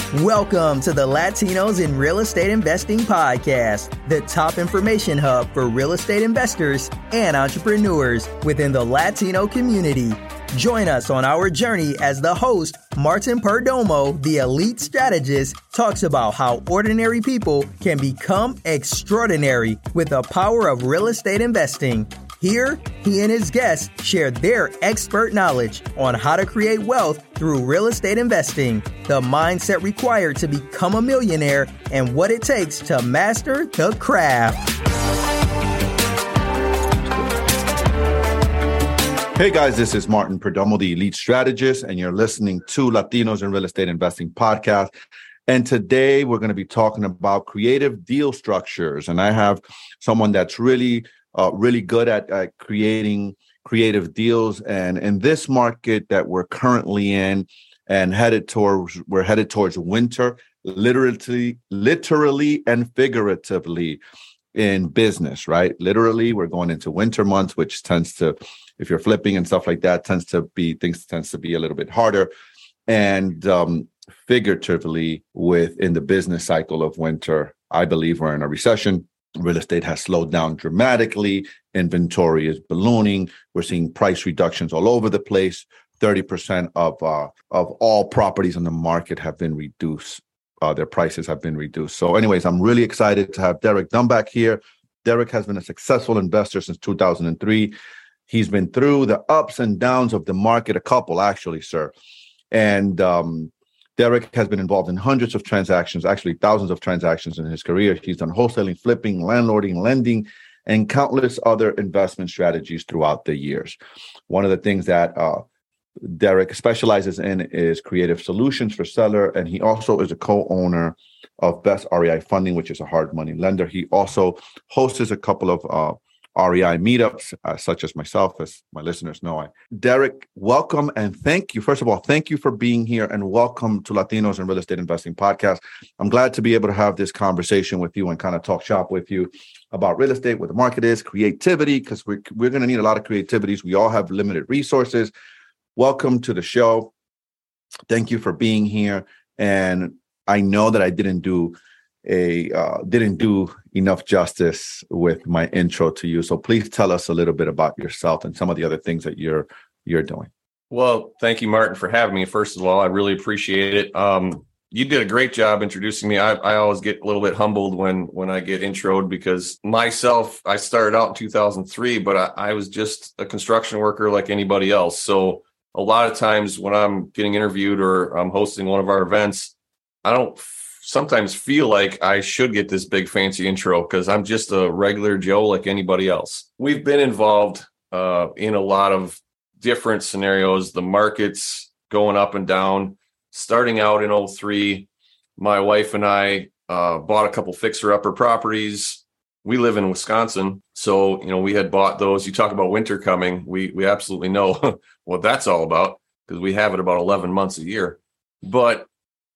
Welcome to the Latinos in Real Estate Investing Podcast, the top information hub for real estate investors and entrepreneurs within the Latino community. Join us on our journey as the host, Martin Perdomo, the elite strategist, talks about how ordinary people can become extraordinary with the power of real estate investing. Here, he and his guests share their expert knowledge on how to create wealth through real estate investing, the mindset required to become a millionaire, and what it takes to master the craft. Hey guys, this is Martin Perdomo, the elite strategist, and you're listening to Latinos in Real Estate Investing Podcast. And today we're going to be talking about creative deal structures. And I have someone that's really good at creating creative deals. And in this market that we're currently in and we're headed towards winter, literally and figuratively in business, right? Literally, we're going into winter months, which tends to, if you're flipping and stuff like that, tends to be a little bit harder. And figuratively, within the business cycle of winter, I believe we're in a recession. Real estate has slowed down dramatically. Inventory is ballooning. We're seeing price reductions all over the place. 30% of all properties on the market have been reduced. Their prices have been reduced. So anyways, I'm really excited to have Derek Dumbach here. Derek has been a successful investor since 2003. He's been through the ups and downs of the market, a couple actually, sir. And Derek has been involved in hundreds of transactions, actually thousands of transactions in his career. He's done wholesaling, flipping, landlording, lending, and countless other investment strategies throughout the years. One of the things that Derek specializes in is creative solutions for seller, and he also is a co-owner of Best REI Funding, which is a hard money lender. He also hosts a couple of REI meetups, such as myself, as my listeners know. Derek, welcome and thank you. First of all, thank you for being here and welcome to Latinos in Real Estate Investing Podcast. I'm glad to be able to have this conversation with you and kind of talk shop with you about real estate, what the market is, creativity, because we're going to need a lot of creativities. We all have limited resources. Welcome to the show. Thank you for being here. And I know that I didn't do enough justice with my intro to you. So please tell us a little bit about yourself and some of the other things that you're doing. Well, thank you, Martin, for having me. First of all, I really appreciate it. You did a great job introducing me. I always get a little bit humbled when I get introed because myself, I started out in 2003, but I was just a construction worker like anybody else. So a lot of times when I'm getting interviewed or I'm hosting one of our events, I don't sometimes feel like I should get this big fancy intro because I'm just a regular Joe like anybody else. We've been involved in a lot of different scenarios. The market's going up and down. Starting out in 2003, my wife and I bought a couple fixer-upper properties. We live in Wisconsin, so we had bought those. You talk about winter coming. We absolutely know what that's all about because we have it about 11 months a year. But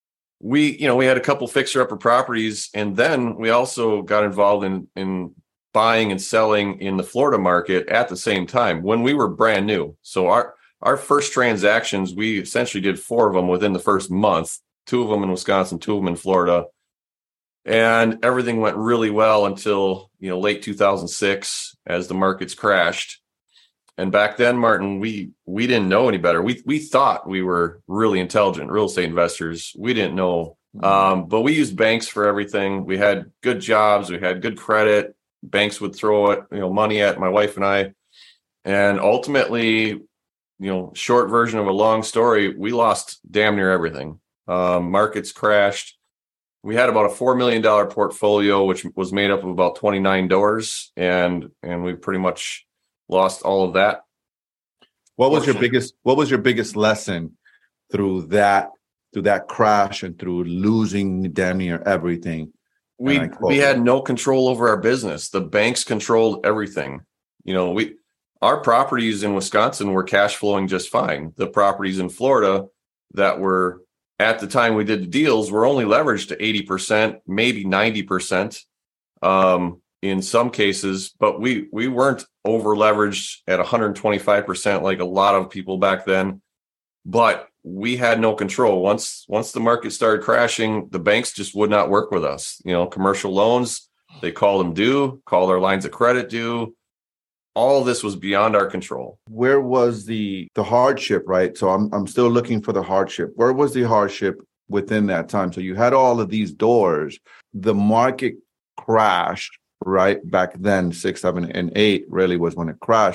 we had a couple fixer-upper properties, and then we also got involved in buying and selling in the Florida market at the same time when we were brand new. So our first transactions, we essentially did 4 of them within the first month, 2 of them in Wisconsin, 2 of them in Florida. And everything went really well until, late 2006 as the markets crashed. And back then, Martin, we didn't know any better. We thought we were really intelligent real estate investors. We didn't know. But we used banks for everything. We had good jobs. We had good credit. Banks would throw money at my wife and I. And ultimately, short version of a long story, we lost damn near everything. Markets crashed. We had about a $4 million portfolio, which was made up of about 29 doors. And we pretty much lost all of that. What was your biggest lesson through that crash and through losing damn near everything? We had no control over our business. The banks controlled everything. Our properties in Wisconsin were cash flowing just fine. The properties in Florida that were at the time we did the deals were only leveraged to 80%, maybe 90%. In some cases, but we weren't over leveraged at 125% like a lot of people back then. but we had no control. Once the market started crashing, the banks just would not work with us. Commercial loans, they called them due, called our lines of credit due. All this was beyond our control. Where was the hardship, right? So I'm still looking for the hardship. Where was the hardship within that time? So you had all of these doors. The market crashed, right? Back then, 6, 7, and 8 really was when it crashed.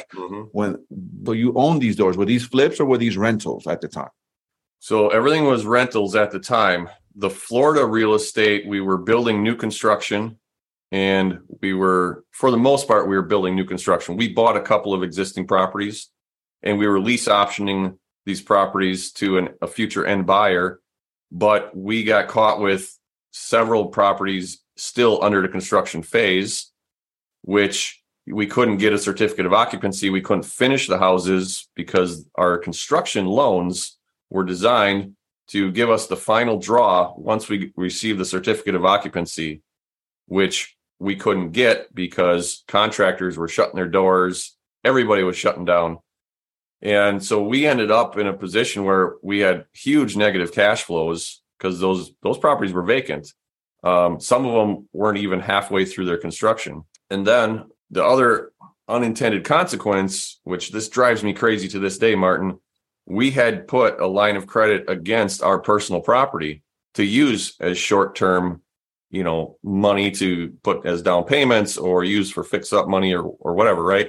So you owned these doors. Were these flips or were these rentals at the time? So everything was rentals at the time. The Florida real estate, we were building new construction. And for the most part, we were building new construction. We bought a couple of existing properties and we were lease optioning these properties to a future end buyer. But we got caught with several properties still under the construction phase, which we couldn't get a certificate of occupancy. We couldn't finish the houses because our construction loans were designed to give us the final draw once we received the certificate of occupancy, which we couldn't get because contractors were shutting their doors. Everybody was shutting down. And so we ended up in a position where we had huge negative cash flows because those properties were vacant. Some of them weren't even halfway through their construction. And then the other unintended consequence, which this drives me crazy to this day, Martin, we had put a line of credit against our personal property to use as short-term money to put as down payments or use for fix up money or whatever. Right.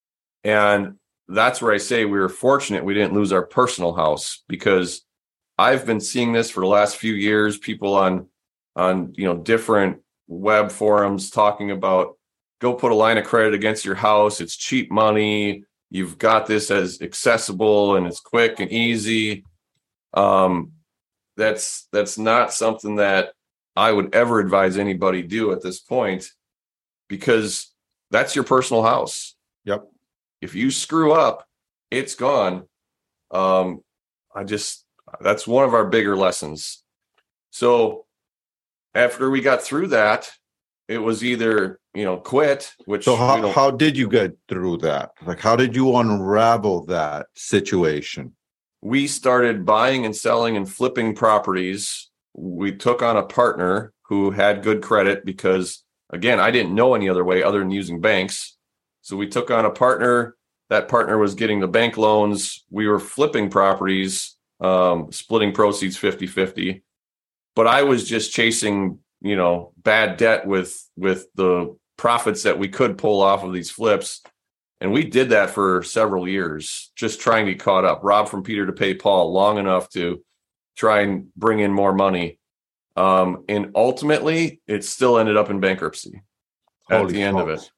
And that's where I say we were fortunate we didn't lose our personal house, because I've been seeing this for the last few years, people on different web forums talking about go put a line of credit against your house. It's cheap money. You've got this as accessible and it's quick and easy. That's not something that I would ever advise anybody do at this point, because that's your personal house. Yep. If you screw up, it's gone. That's one of our bigger lessons. So after we got through that, it was either, quit, which. So how did you get through that? Like, how did you unravel that situation? We started buying and selling and flipping properties. We took on a partner who had good credit because, again, I didn't know any other way other than using banks. So we took on a partner. That partner was getting the bank loans. We were flipping properties, splitting proceeds 50-50. But I was just chasing, bad debt with the profits that we could pull off of these flips. And we did that for several years, just trying to get caught up, rob from Peter to pay Paul long enough to try and bring in more money. And ultimately, it still ended up in bankruptcy at the end of it.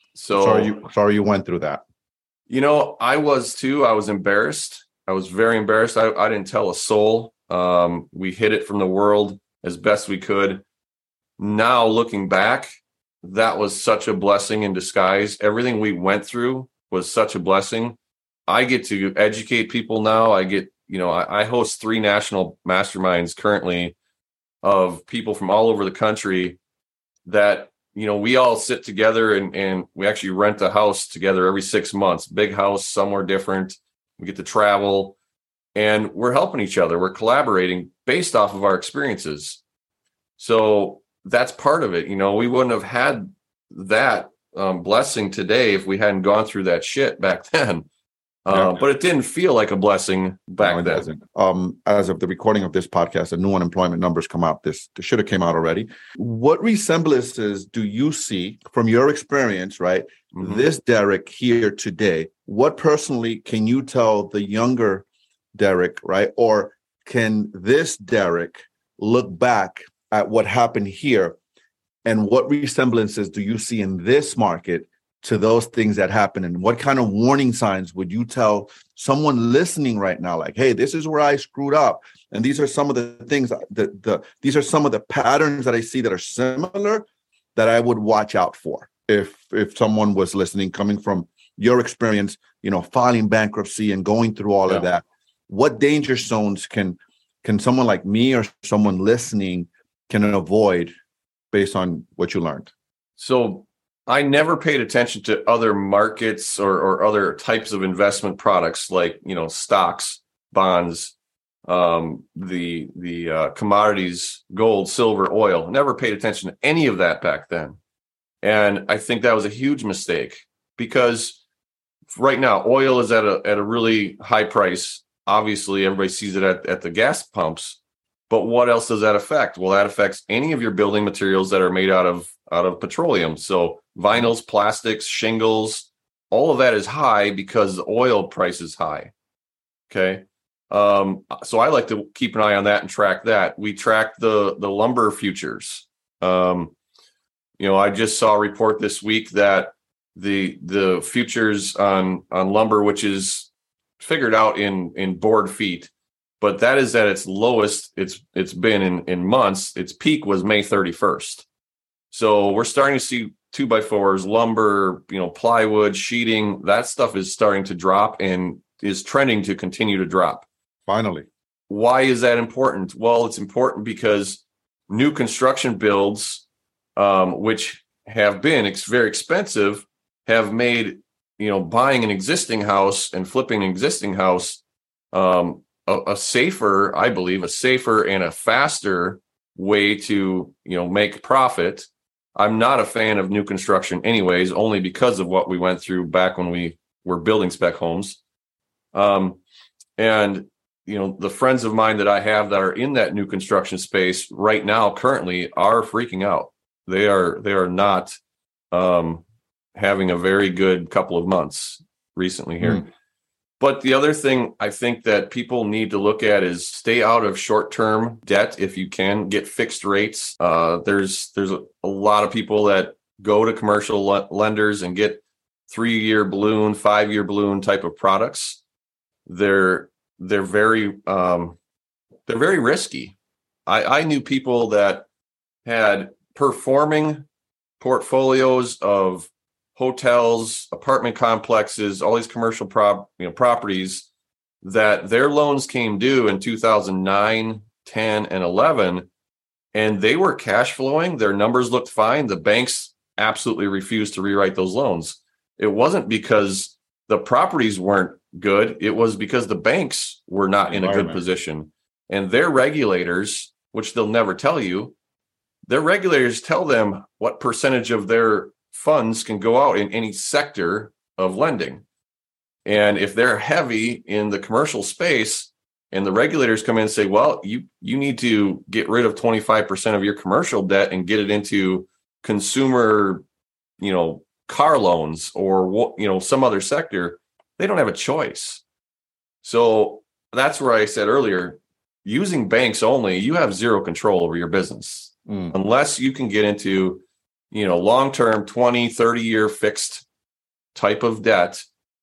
So sorry you went through that. I was too. I was embarrassed. I was very embarrassed. I didn't tell a soul. We hid it from the world as best we could. Now, looking back, that was such a blessing in disguise. Everything we went through was such a blessing. I get to educate people now. I host 3 national masterminds currently of people from all over the country that, we all sit together and we actually rent a house together every 6 months, big house, somewhere different. We get to travel and we're helping each other. We're collaborating based off of our experiences. So that's part of it. We wouldn't have had that blessing today if we hadn't gone through that shit back then. But it didn't feel like a blessing back then. Doesn't. As of the recording of this podcast, the new unemployment numbers come out. This should have came out already. What resemblances do you see from your experience, right? Mm-hmm. This Derek here today, what personally can you tell the younger Derek, right? Or can this Derek look back at what happened here, and what resemblances do you see in this market to those things that happen? And what kind of warning signs would you tell someone listening right now? Like, hey, this is where I screwed up. And these are some of the things these are some of the patterns that I see that are similar that I would watch out for. If someone was listening, coming from your experience, filing bankruptcy and going through all of that, what danger zones can someone like me or someone listening can avoid based on what you learned? So I never paid attention to other markets or other types of investment products like, stocks, bonds, the commodities, gold, silver, oil. Never paid attention to any of that back then. And I think that was a huge mistake, because right now oil is at a really high price. Obviously, everybody sees it at the gas pumps. But what else does that affect? Well, that affects any of your building materials that are made out of petroleum. So vinyls, plastics, shingles, all of that is high because the oil price is high. Okay. So I like to keep an eye on that and track that. We track the lumber futures. I just saw a report this week that the futures on lumber, which is figured out in board feet, but that is at its lowest it's been in months. Its peak was May 31st. So we're starting to see 2x4s, lumber, plywood, sheeting, that stuff is starting to drop and is trending to continue to drop. Finally. Why is that important? Well, it's important because new construction builds, which have been very expensive, have made, buying an existing house and flipping an existing house a safer, I believe, a safer and a faster way to, make profit. I'm not a fan of new construction anyways, only because of what we went through back when we were building spec homes. And, the friends of mine that I have that are in that new construction space right now, currently, are freaking out. They are not having a very good couple of months recently here. But the other thing I think that people need to look at is stay out of short-term debt if you can. Get fixed rates. There's a lot of people that go to commercial lenders and get 3-year balloon, 5-year balloon type of products. They're very risky. I knew people that had performing portfolios of hotels, apartment complexes, all these commercial properties, that their loans came due in 2009, 10, and 11, and they were cash flowing. Their numbers looked fine. The banks absolutely refused to rewrite those loans. It wasn't because the properties weren't good. It was because the banks were not in a good position. And their regulators, which they'll never tell you, their regulators tell them what percentage of their funds can go out in any sector of lending. And if they're heavy in the commercial space and the regulators come in and say, well, you need to get rid of 25% of your commercial debt and get it into consumer, car loans or, some other sector, they don't have a choice. So that's where I said earlier, using banks only, you have zero control over your business unless you can get into long-term 20, 30-year fixed type of debt.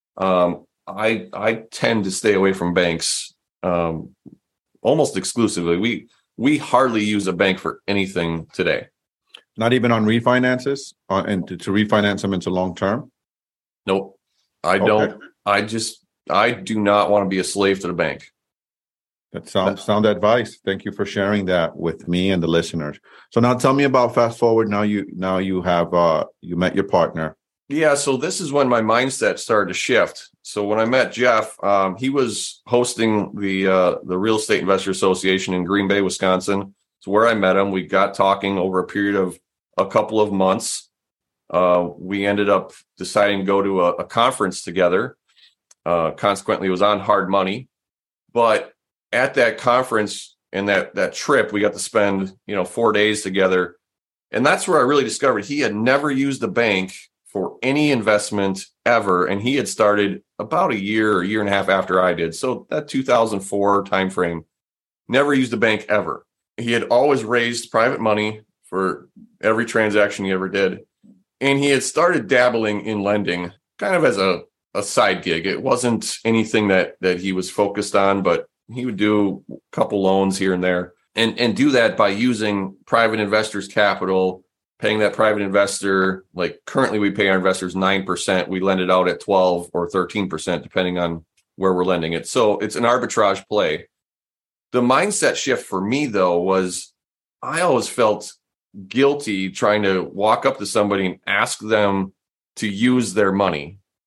I tend to stay away from banks almost exclusively. We hardly use a bank for anything today. Not even on refinances and to refinance them into long-term? Nope. I don't. I do not want to be a slave to the bank. That's sound advice. Thank you for sharing that with me and the listeners. So now tell me about fast forward. Now you have you met your partner. Yeah. So this is when my mindset started to shift. So when I met Jeff, he was hosting the Real Estate Investor Association in Green Bay, Wisconsin. It's where I met him. We got talking over a period of a couple of months. We ended up deciding to go to a conference together. Consequently, it was on hard money, but at that conference and that trip, we got to spend, 4 days together. And that's where I really discovered he had never used a bank for any investment ever. And he had started about a year and a half after I did. So that 2004 timeframe, never used a bank ever. He had always raised private money for every transaction he ever did. And he had started dabbling in lending kind of as a side gig. It wasn't anything that he was focused on, but he would do a couple loans here and there and do that by using private investors' capital, paying that private investor. Like currently we pay our investors 9%. We lend it out at 12 or 13%, depending on where we're lending it. So it's an arbitrage play. The mindset shift for me, though, was I always felt guilty trying to walk up to somebody and ask them to use their money.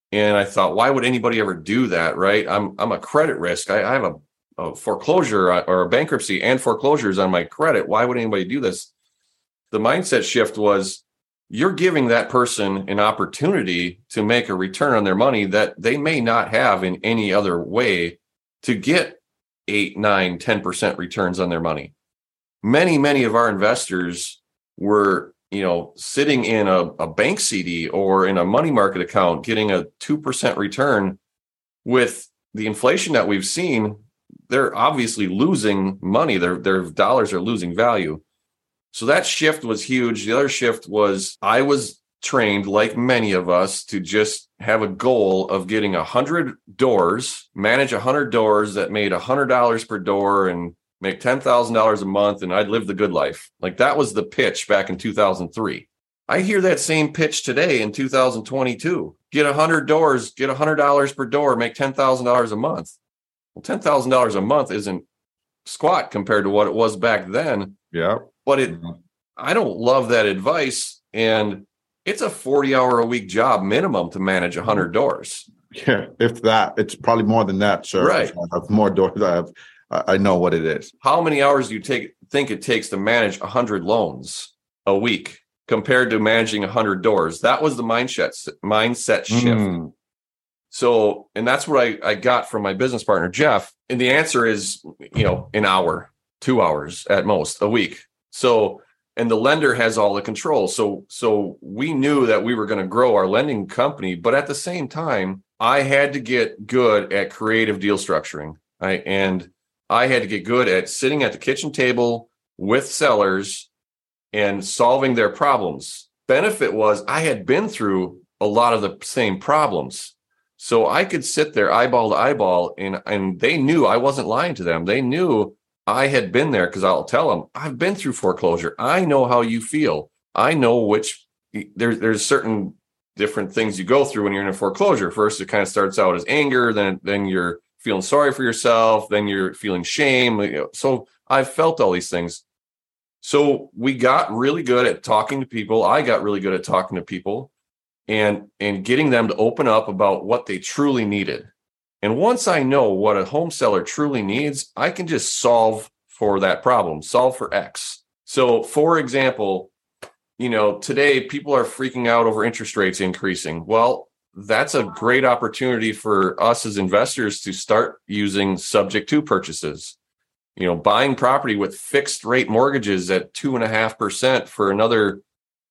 And I thought, why would anybody ever do that? Right. I'm a credit risk. I have a foreclosure or a bankruptcy and foreclosures on my credit. Why would anybody do this? The mindset shift was, you're giving that person an opportunity to make a return on their money that they may not have in any other way to get 8, 9, 10% returns on their money. Many of our investors were, sitting in a bank CD or in a money market account, getting a 2% return. With the inflation that we've seen, they're obviously losing money. Their dollars are losing value. So that shift was huge. The other shift was, I was trained, like many of us, to just have a goal of getting 100 doors, manage 100 doors that made $100 per door and make $10,000 a month, and I'd live the good life. Like, that was the pitch back in 2003. I hear that same pitch today in 2022. Get 100 doors, get $100 per door, make $10,000 a month. Well, $10,000 a month isn't squat compared to what it was back then. Yeah. But I don't love that advice. And it's a 40-hour-a-week job minimum to manage 100 doors. Yeah, if that. It's probably more than that, sir. Right. I have more doors. I know what it is. How many hours do you think it takes to manage 100 loans a week compared to managing 100 doors? That was the mindset shift. So, and that's what I got from my business partner, Jeff. And the answer is, an hour, 2 hours at most a week. So, and the lender has all the control. So we knew that we were going to grow our lending company, but at the same time, I had to get good at creative deal structuring. And I had to get good at sitting at the kitchen table with sellers and solving their problems. Benefit was, I had been through a lot of the same problems. So I could sit there eyeball to eyeball, and they knew I wasn't lying to them. They knew I had been there, because I'll tell them, I've been through foreclosure. I know how you feel. I know there's certain different things you go through when you're in a foreclosure. First, it kind of starts out as anger, then you're feeling sorry for yourself, then you're feeling shame. So I've felt all these things. So we got really good at talking to people. I got really good at talking to people and getting them to open up about what they truly needed. And once I know what a home seller truly needs, I can just solve for that problem, solve for X. So, for example, today people are freaking out over interest rates increasing. Well, that's a great opportunity for us as investors to start using subject to purchases. Buying property with fixed rate mortgages at 2.5% for another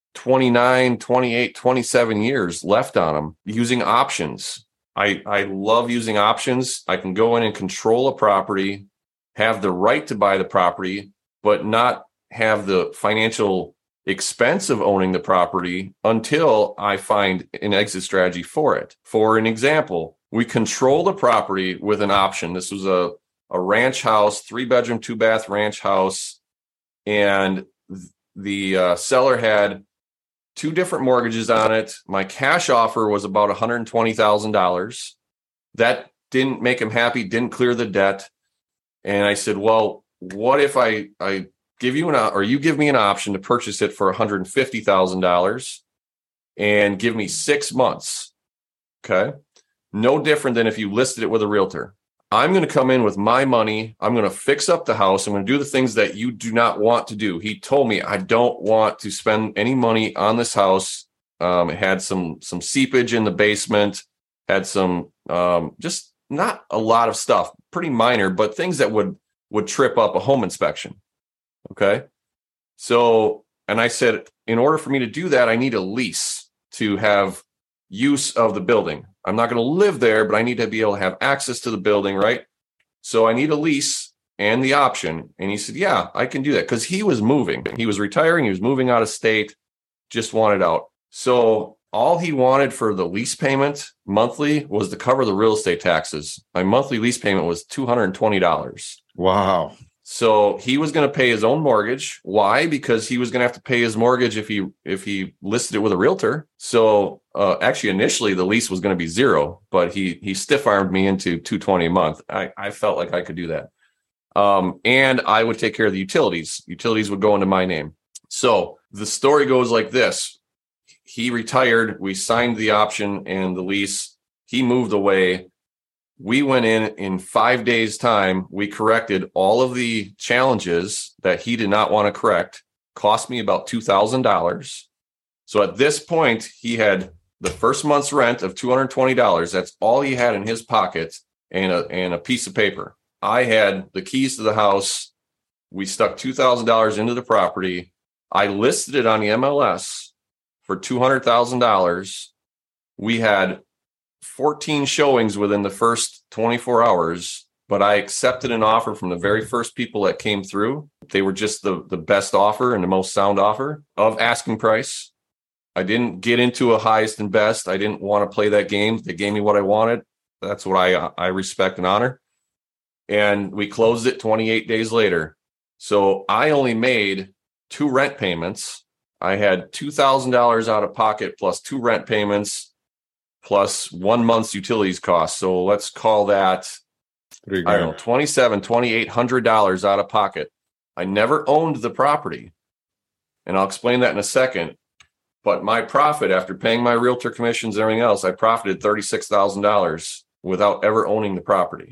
29, 28, 27 years left on them, using options. I love using options. I can go in and control a property, have the right to buy the property, but not have the financial expense of owning the property until I find an exit strategy for it. For an example, we control the property with an option. This was a ranch house, 3-bedroom, 2-bath ranch house. And the seller had 2 different mortgages on it. My cash offer was about $120,000. That didn't make him happy, didn't clear the debt. And I said, well, what if I give you you give me an option to purchase it for $150,000 and give me 6 months? Okay. No different than if you listed it with a realtor. I'm going to come in with my money. I'm going to fix up the house. I'm going to do the things that you do not want to do. He told me, I don't want to spend any money on this house. It had some seepage in the basement, had some, just not a lot of stuff, pretty minor, but things that would trip up a home inspection. Okay. So, and I said, in order for me to do that, I need a lease to have use of the building. I'm not going to live there, but I need to be able to have access to the building, right? So I need a lease and the option. And he said, yeah, I can do that, because he was moving. He was retiring. He was moving out of state, just wanted out. So all he wanted for the lease payment monthly was to cover the real estate taxes. My monthly lease payment was $220. Wow. So he was going to pay his own mortgage. Why? Because he was going to have to pay his mortgage if he listed it with a realtor. So actually, initially the lease was going to be $0, but he stiff-armed me into $220 a month. I felt like I could do that. And I would take care of the utilities. Utilities would go into my name. So the story goes like this. He retired. We signed the option and the lease. He moved away. We went in 5 days' time. We corrected all of the challenges that he did not want to correct. Cost me about $2,000. So at this point, he had the first month's rent of $220. That's all he had in his pocket, and a piece of paper. I had the keys to the house. We stuck $2,000 into the property. I listed it on the MLS for $200,000. We had 14 showings within the first 24 hours, but I accepted an offer from the very first people that came through. They were just the best offer and the most sound offer of asking price. I didn't get into a highest and best. I didn't want to play that game. They gave me what I wanted. That's what I respect and honor. And we closed it 28 days later. So I only made 2 rent payments. I had $2,000 out of pocket plus 2 rent payments plus 1 month's utilities cost. So let's call that, I don't know, $2,800 out of pocket. I never owned the property. And I'll explain that in a second. But my profit, after paying my realtor commissions and everything else, I profited $36,000 without ever owning the property.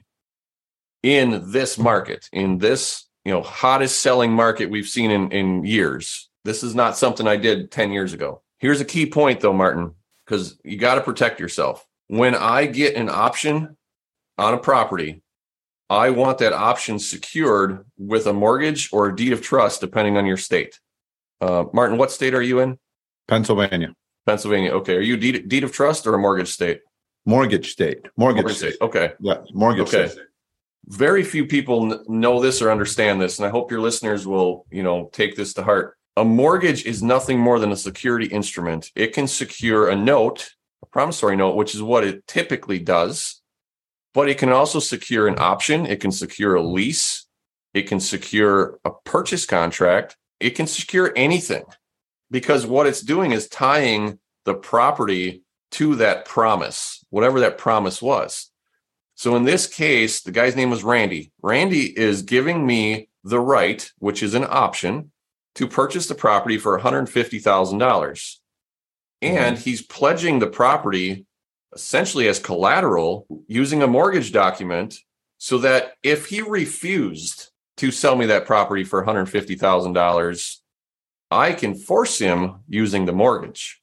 In this market, in this, hottest selling market we've seen in years. This is not something I did 10 years ago. Here's a key point though, Martin, because you got to protect yourself. When I get an option on a property, I want that option secured with a mortgage or a deed of trust, depending on your state. Martin, what state are you in? Pennsylvania. Pennsylvania. Okay. Are you deed of trust or a mortgage state? Mortgage state. Mortgage state. Okay. Yeah. Mortgage okay. state. Very few people know this or understand this, and I hope your listeners will, take this to heart. A mortgage is nothing more than a security instrument. It can secure a note, a promissory note, which is what it typically does, but it can also secure an option. It can secure a lease. It can secure a purchase contract. It can secure anything, because what it's doing is tying the property to that promise, whatever that promise was. So in this case, the guy's name was Randy. Randy is giving me the right, which is an option, to purchase the property for $150,000. And he's pledging the property essentially as collateral using a mortgage document, so that if he refused to sell me that property for $150,000, I can force him using the mortgage.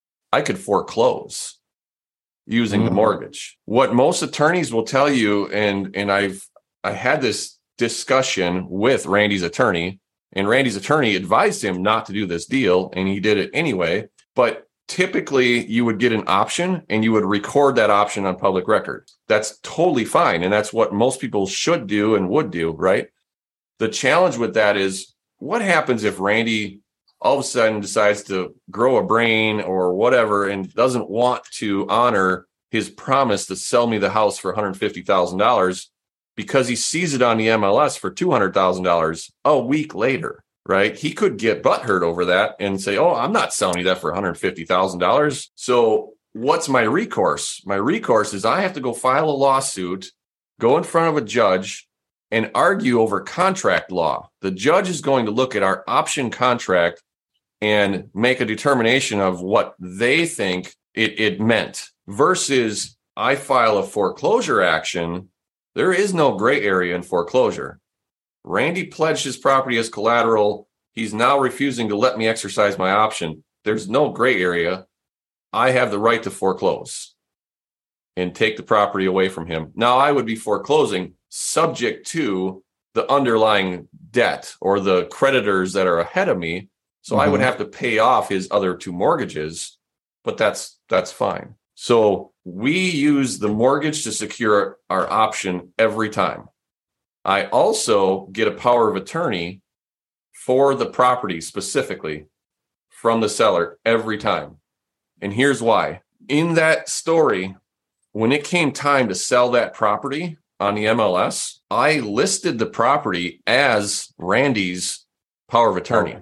I could foreclose using the mortgage. What most attorneys will tell you, and I had this discussion with Randy's attorney, and Randy's attorney advised him not to do this deal, and he did it anyway. But typically you would get an option and you would record that option on public record. That's totally fine. And that's what most people should do and would do, right? The challenge with that is, what happens if Randy all of a sudden decides to grow a brain or whatever and doesn't want to honor his promise to sell me the house for $150,000 because he sees it on the MLS for $200,000 a week later, right? He could get butthurt over that and say, oh, I'm not selling you that for $150,000. So what's my recourse? My recourse is I have to go file a lawsuit, go in front of a judge, and argue over contract law. The judge is going to look at our option contract and make a determination of what they think it meant, versus I file a foreclosure action. There is no gray area in foreclosure. Randy pledged his property as collateral. He's now refusing to let me exercise my option. There's no gray area. I have the right to foreclose and take the property away from him. Now, I would be foreclosing subject to the underlying debt or the creditors that are ahead of me. So I would have to pay off his other 2 mortgages, but that's fine. So we use the mortgage to secure our option every time. I also get a power of attorney for the property specifically from the seller every time. And here's why. In that story, when it came time to sell that property on the MLS, I listed the property as Randy's power of attorney.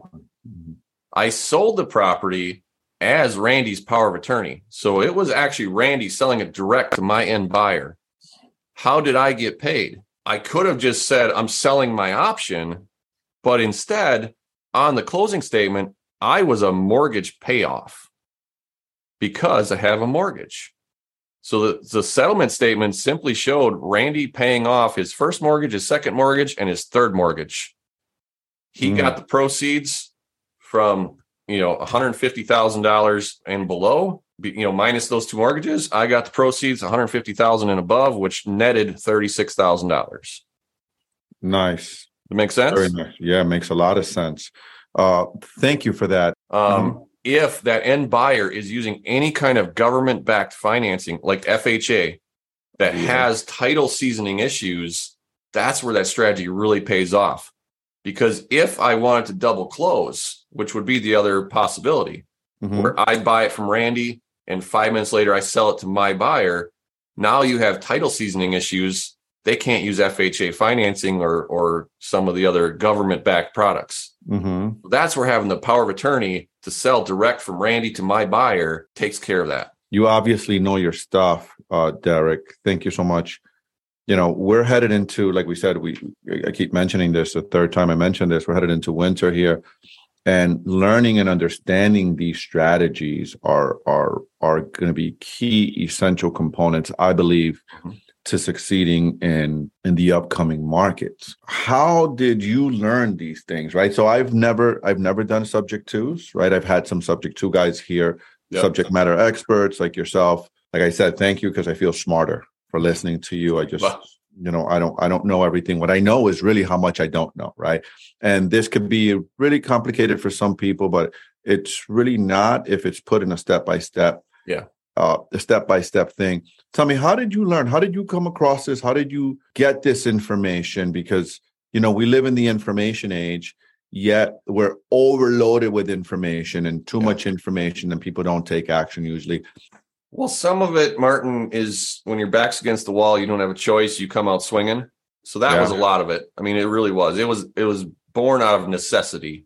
I sold the property as Randy's power of attorney. So it was actually Randy selling it direct to my end buyer. How did I get paid? I could have just said, I'm selling my option, but instead, on the closing statement, I was a mortgage payoff because I have a mortgage. So the settlement statement simply showed Randy paying off his first mortgage, his second mortgage, and his third mortgage. He got the proceeds from, $150,000 and below, minus those two mortgages. I got the proceeds $150,000 and above, which netted $36,000. Nice. That makes sense? Very nice. Yeah, it makes a lot of sense. Thank you for that. If that end buyer is using any kind of government-backed financing like FHA that has title seasoning issues, that's where that strategy really pays off. Because if I wanted to double close, which would be the other possibility, where I buy it from Randy and 5 minutes later I sell it to my buyer, now you have title seasoning issues. They can't use FHA financing or some of the other government-backed products. That's where having the power of attorney to sell direct from Randy to my buyer takes care of that. You obviously know your stuff, Derek. Thank you so much. We're headed into, like we said, I keep mentioning this, the third time I mentioned this, we're headed into winter here, and learning and understanding these strategies are going to be key essential components, I believe, to succeeding in the upcoming markets. How did you learn these things, right? So I've never done subject twos, right? I've had some subject two guys here, subject matter experts like yourself. Like I said, thank you, because I feel smarter for listening to you. I just, I don't know everything. What I know is really how much I don't know, right? And this could be really complicated for some people, but it's really not if it's put in a step-by-step a step-by-step thing. Tell me, how did you learn? How did you come across this? How did you get this information? Because, we live in the information age, yet we're overloaded with information and too much information, and people don't take action usually. Well, some of it, Martin, is when your back's against the wall, you don't have a choice. You come out swinging. So that was a lot of it. I mean, it really was. It was born out of necessity.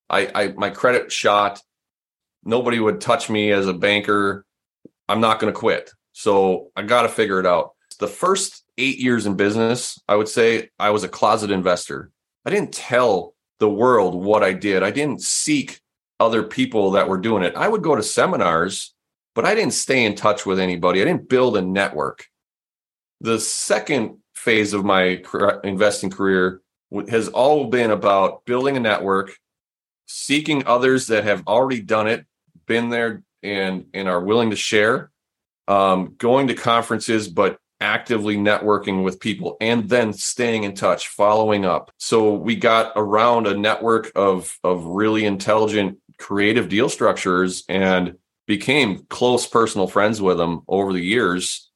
My credit shot. Nobody would touch me as a banker. I'm not going to quit. So I got to figure it out. The first 8 years in business, I would say I was a closet investor. I didn't tell the world what I did. I didn't seek other people that were doing it. I would go to seminars, but I didn't stay in touch with anybody. I didn't build a network. The second phase of my investing career has all been about building a network, seeking others that have already done it, been there, and are willing to share, going to conferences, but actively networking with people, and then staying in touch, following up. So we got around a network of really intelligent, creative deal structurers and became close personal friends with them over the years.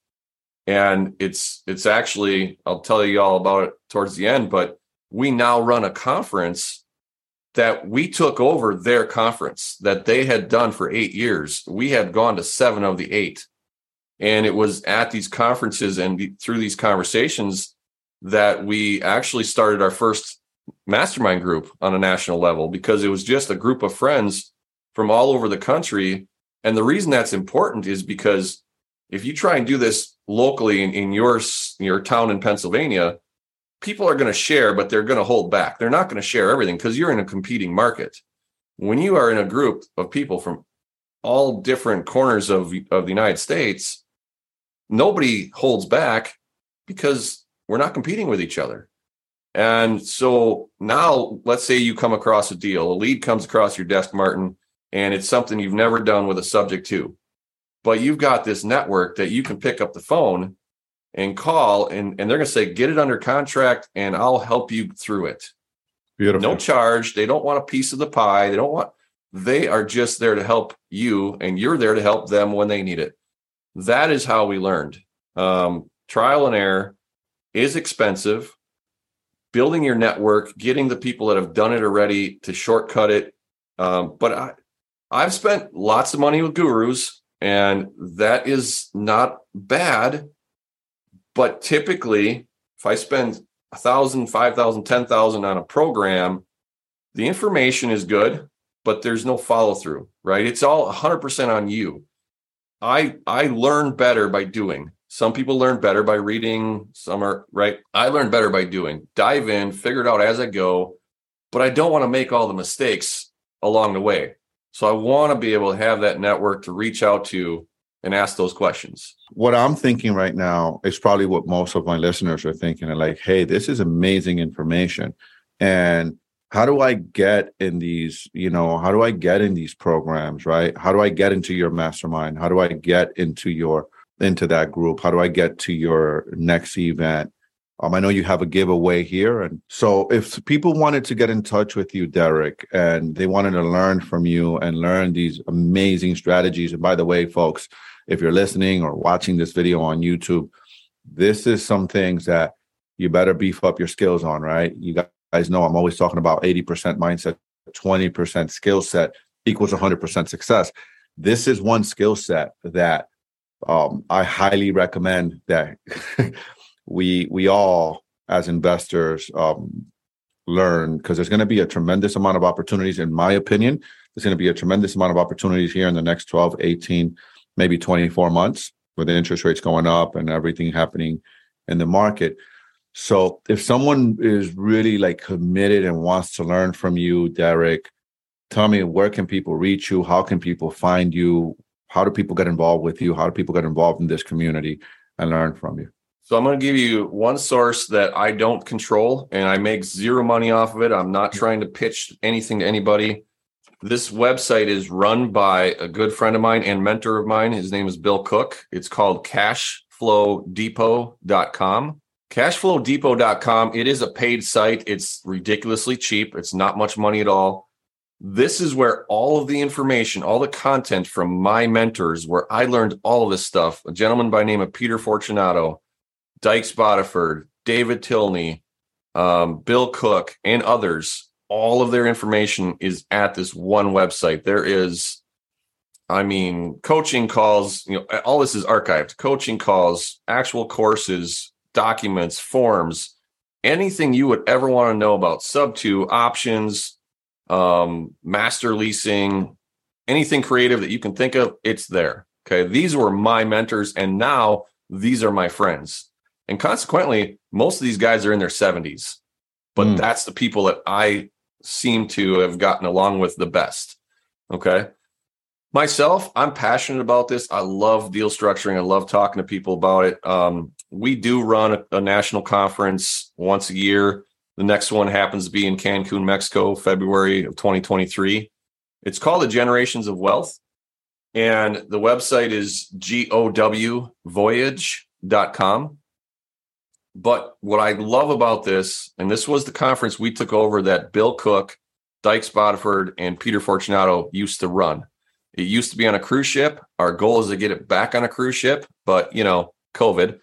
And it's actually, I'll tell you all about it towards the end, but we now run a conference that we took over their conference that they had done for 8 years. We had gone to 7 of the 8. And it was at these conferences and through these conversations that we actually started our first mastermind group on a national level, because it was just a group of friends from all over the country. And the reason that's important is because if you try and do this locally in your town in Pennsylvania, people are going to share, but they're going to hold back. They're not going to share everything because you're in a competing market. When you are in a group of people from all different corners of the United States, nobody holds back because we're not competing with each other. And so now let's say you come across a deal, a lead comes across your desk, Martin, and it's something you've never done with a subject to, but you've got this network that you can pick up the phone and call, and they're going to say, get it under contract and I'll help you through it. Beautiful. No charge. They don't want a piece of the pie. They are just there to help you, and you're there to help them when they need it. That is how we learned. Trial and error is expensive. Building your network, getting the people that have done it already to shortcut it. But I've spent lots of money with gurus, and that is not bad. But typically, if I spend $1,000, $5,000, $10,000 on a program, the information is good, but there's no follow through, right? It's all 100% on you. I learn better by doing. Some people learn better by reading. Some are, right? I learn better by doing. Dive in, figure it out as I go, but I don't want to make all the mistakes along the way. So I want to be able to have that network to reach out to and ask those questions. What I'm thinking right now is probably what most of my listeners are thinking. They're like, hey, this is amazing information. And how do I get in these, how do I get in these programs, right? How do I get into your mastermind? How do I get into that group? How do I get to your next event? I know you have a giveaway here. And so if people wanted to get in touch with you, Derek, and they wanted to learn from you and learn these amazing strategies, and by the way, folks, if you're listening or watching this video on YouTube, this is some things that you better beef up your skills on, right? You guys know I'm always talking about 80% mindset, 20% skill set equals 100% success. This is one skill set that I highly recommend that we all as investors learn, because there's going to be a tremendous amount of opportunities. In my opinion, there's going to be a tremendous amount of opportunities here in the next 12, 18, maybe 24 months with the interest rates going up and everything happening in the market. So if someone is really like committed and wants to learn from you, Derek, tell me, where can people reach you? How can people find you? How do people get involved with you? How do people get involved in this community and learn from you? So I'm going to give you one source that I don't control, and I make zero money off of it. I'm not trying to pitch anything to anybody. This website is run by a good friend of mine and mentor of mine. His name is Bill Cook. It's called cashflowdepot.com. Cashflowdepot.com. It is a paid site. It's ridiculously cheap. It's not much money at all. This is where all of the information, all the content from my mentors, where I learned all of this stuff. A gentleman by the name of Peter Fortunato, Dykes Boddiford, David Tilney, Bill Cook, and others. All of their information is at this one website. There is, coaching calls, all this is archived. Coaching calls, actual courses, documents, forms, anything you would ever want to know about sub-2 options, master leasing, anything creative that you can think of, it's there. Okay. These were my mentors, and now these are my friends. And consequently, most of these guys are in their 70s, but that's the people that I seem to have gotten along with the best. Okay. Myself, I'm passionate about this. I love deal structuring. I love talking to people about it. We do run a national conference once a year. The next one happens to be in Cancun, Mexico, February of 2023. It's called the Generations of Wealth. And the website is gowvoyage.com. But what I love about this, and this was the conference we took over that Bill Cook, Dykes Boddiford, and Peter Fortunato used to run. It used to be on a cruise ship. Our goal is to get it back on a cruise ship, but, COVID.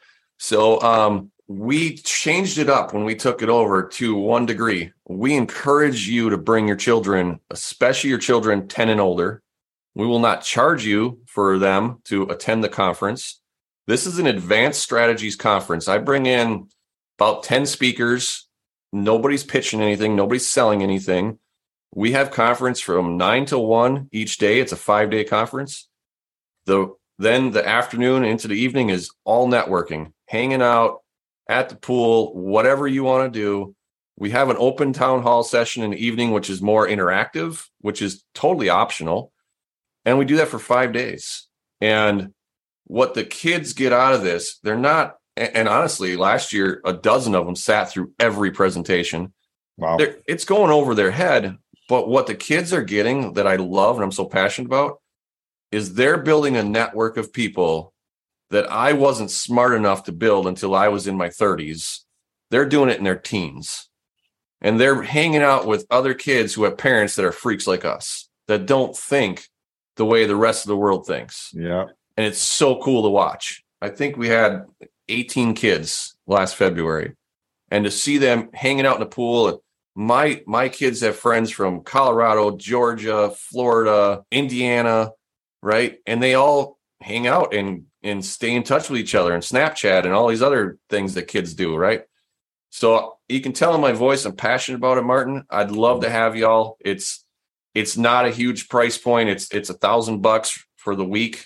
So we changed it up when we took it over to one degree. We encourage you to bring your children, especially your children 10 and older. We will not charge you for them to attend the conference. This is an advanced strategies conference. I bring in about 10 speakers. Nobody's pitching anything. Nobody's selling anything. We have conference from 9 to 1 each day. It's a 5-day conference. Then the afternoon into the evening is all networking, hanging out at the pool, whatever you want to do. We have an open town hall session in the evening, which is more interactive, which is totally optional. And we do that for 5 days. And what the kids get out of this, they're not, and honestly, last year, a dozen of them sat through every presentation. Wow. It's going over their head. But what the kids are getting that I love and I'm so passionate about is they're building a network of people that I wasn't smart enough to build until I was in my 30s. They're doing it in their teens. And they're hanging out with other kids who have parents that are freaks like us, that don't think the way the rest of the world thinks. Yeah. And it's so cool to watch. I think we had 18 kids last February. And to see them hanging out in the pool, my kids have friends from Colorado, Georgia, Florida, Indiana, right? And they all hang out and stay in touch with each other and Snapchat and all these other things that kids do, right? So you can tell in my voice, I'm passionate about it, Martin. I'd love to have y'all. It's not a huge price point. It's $1,000 for the week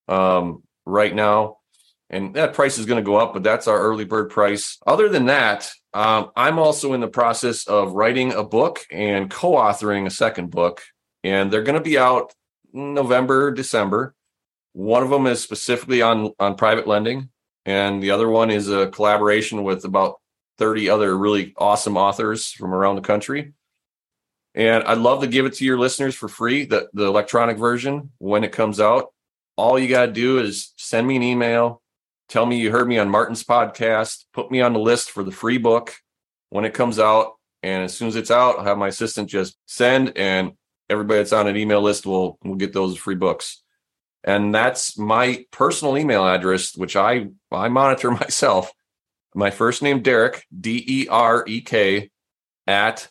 right now. And that price is going to go up, but that's our early bird price. Other than that, I'm also in the process of writing a book and co-authoring a second book. And they're going to be out November, December. One of them is specifically on private lending, and the other one is a collaboration with about 30 other really awesome authors from around the country. And I'd love to give it to your listeners for free, the electronic version, when it comes out. All you got to do is send me an email, tell me you heard me on Martin's podcast, put me on the list for the free book when it comes out. And as soon as it's out, I'll have my assistant just send, and everybody that's on an email list will get those free books. And that's my personal email address, which I monitor myself. My first name, Derek, DEREK, at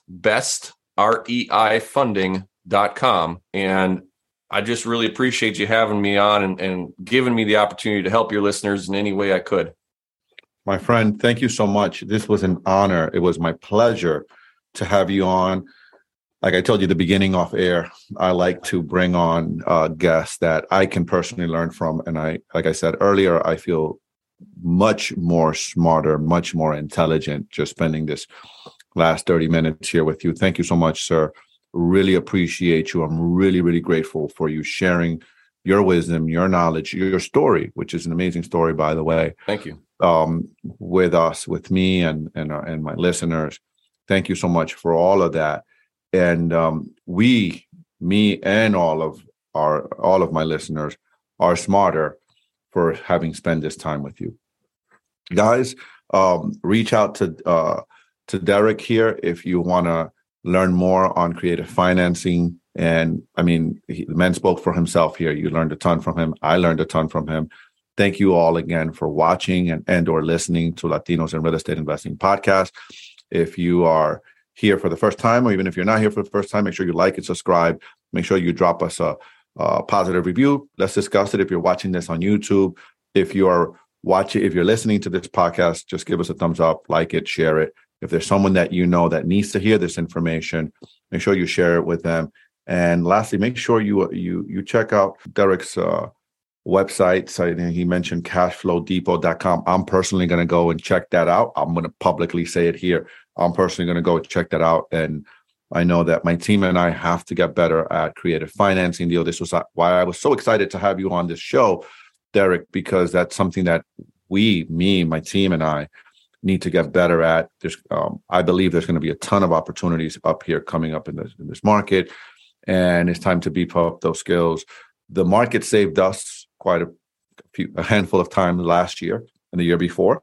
bestreifunding.com. And I just really appreciate you having me on and giving me the opportunity to help your listeners in any way I could. My friend, thank you so much. This was an honor. It was my pleasure to have you on. Like I told you at the beginning off air, I like to bring on guests that I can personally learn from. And like I said earlier, I feel much more smarter, much more intelligent just spending this last 30 minutes here with you. Thank you so much, sir. Really appreciate you. I'm really, really grateful for you sharing your wisdom, your knowledge, your story, which is an amazing story, by the way. Thank you. With us, with me and my listeners. Thank you so much for all of that. And me and all of my listeners are smarter for having spent this time with you. Guys, reach out to Derek here if you want to learn more on creative financing. And I mean, the man spoke for himself here. You learned a ton from him. I learned a ton from him. Thank you all again for watching and or listening to Latinos in Real Estate Investing podcast. If you are here for the first time, or even if you're not here for the first time, make sure you like and subscribe. Make sure you drop us a positive review. Let's discuss it. If you're watching this on YouTube, if you're listening to this podcast, just give us a thumbs up, like it, share it. If there's someone that you know that needs to hear this information, make sure you share it with them. And lastly, make sure you check out Derek's website. So he mentioned cashflowdepot.com. I'm personally going to go and check that out. I'm going to publicly say it here. I'm personally going to go check that out. And I know that my team and I have to get better at creative financing deal. This was why I was so excited to have you on this show, Derek, because that's something that my team and I need to get better at. I believe there's going to be a ton of opportunities up here coming up in this market, and it's time to beef up those skills. The market saved us quite a handful of times last year and the year before.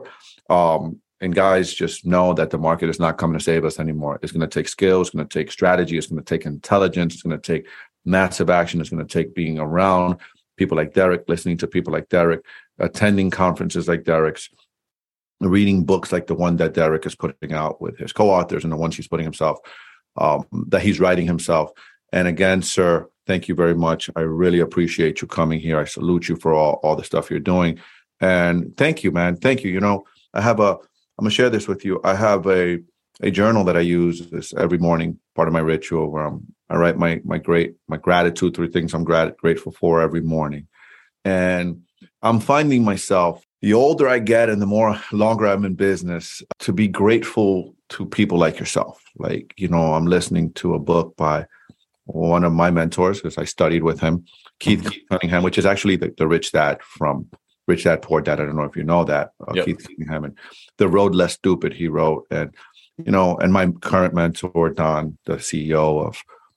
And guys, just know that the market is not coming to save us anymore. It's going to take skill. It's going to take strategy. It's going to take intelligence. It's going to take massive action. It's going to take being around people like Derek, listening to people like Derek, attending conferences like Derek's, reading books like the one that Derek is putting out with his co-authors and the ones he's putting himself, that he's writing himself. And again, sir, thank you very much. I really appreciate you coming here. I salute you for all the stuff you're doing. And thank you, man. Thank you. You know, I'm going to share this with you. I have a journal that I use this every morning, part of my ritual, where I write my gratitude, 3 things I'm grateful for every morning. And I'm finding myself, the older I get and the longer I'm in business, to be grateful to people like yourself. Like, you know, I'm listening to a book by one of my mentors, because I studied with him, Keith Cunningham, which is actually the Rich Dad from Rich Dad, Poor Dad. I don't know if you know that. Yep. Keith Cunningham, and The Road Less Stupid he wrote. And, you know, and my current mentor, Don, the CEO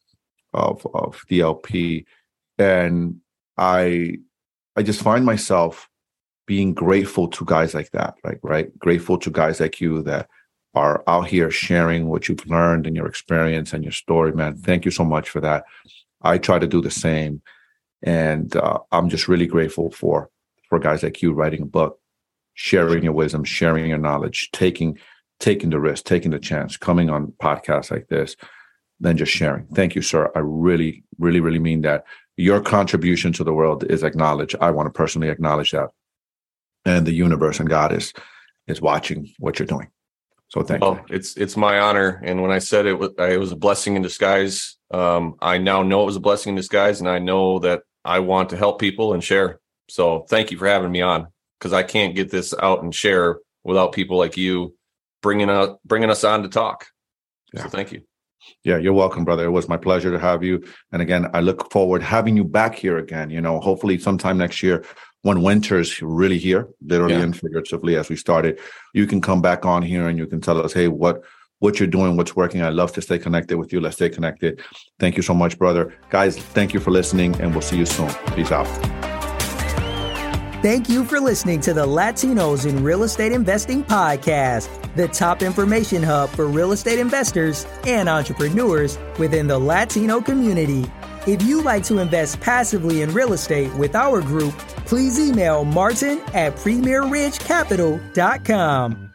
of DLP. And I just find myself being grateful to guys like that, right? Grateful to guys like you that are out here sharing what you've learned and your experience and your story, man. Thank you so much for that. I try to do the same. And I'm just really grateful for guys like you writing a book, sharing your wisdom, sharing your knowledge, taking the risk, taking the chance, coming on podcasts like this, then just sharing. Thank you, sir. I really, really, really mean that. Your contribution to the world is acknowledged. I want to personally acknowledge that. And the universe and God is watching what you're doing. So thank you. It's my honor. And when I said it was a blessing in disguise, I now know it was a blessing in disguise, and I know that I want to help people and share. So thank you for having me on, because I can't get this out and share without people like you bringing us on to talk. Yeah. So thank you. Yeah, you're welcome, brother. It was my pleasure to have you. And again, I look forward to having you back here again, hopefully sometime next year when winter's really here, literally and figuratively as we started, you can come back on here and you can tell us, hey, what you're doing, what's working. I love to stay connected with you. Let's stay connected. Thank you so much, brother. Guys, thank you for listening, and we'll see you soon. Peace out. Thank you for listening to the Latinos in Real Estate Investing podcast, the top information hub for real estate investors and entrepreneurs within the Latino community. If you'd like to invest passively in real estate with our group, please email Martin at PremierRidgeCapital.com.